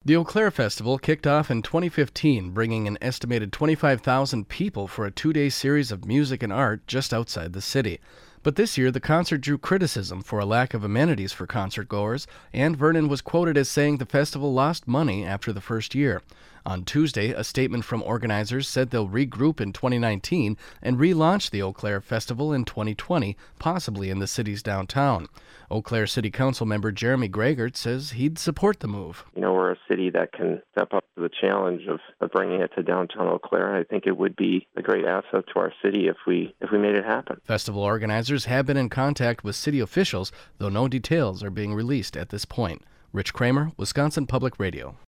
The Eau Claire Festival kicked off in 2015, bringing an estimated 25,000 people for a two-day series of music and art just outside the city. But this year, the concert drew criticism for a lack of amenities for concertgoers, and Vernon was quoted as saying the festival lost money after the first year. On Tuesday, a statement from organizers said they'll regroup in 2019 and relaunch the Eau Claire Festival in 2020, possibly in the city's downtown. Eau Claire City Council member Jeremy Greigert says he'd support the move. We're a city that can step up to the challenge of bringing it to downtown Eau Claire. I think it would be a great asset to our city if we made it happen. Festival organizers have been in contact with city officials, though no details are being released at this point. Rich Kramer, Wisconsin Public Radio.